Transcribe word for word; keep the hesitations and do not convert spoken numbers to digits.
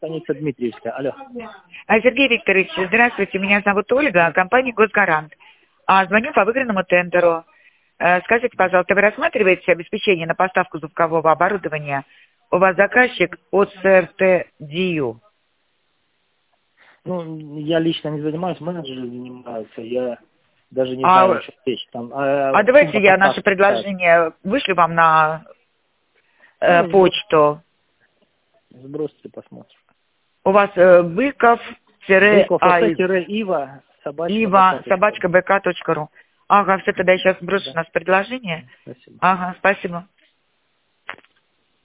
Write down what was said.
Станица Дмитриевская. Алло. Сергей Викторович, здравствуйте, меня зовут Ольга, компания «Госгарант». А, звоню по выигранному тендеру. Скажите, пожалуйста, вы рассматриваете обеспечение на поставку звукового оборудования? У вас заказчик от СРТ ДИЮ. Ну, я лично не занимаюсь, менеджеры занимаются, я даже не А, знаю, что речь там. А, а давайте я поставки, наше предложение вышлю вам на э, ну, почту. Сбросьте, посмотрим. У вас э, Быков-Ай, Ива, собачка, Ива, собачка, бэ ка точка ру. Ага, все, тогда я сейчас брошу да. наше предложение. Спасибо. Ага, спасибо.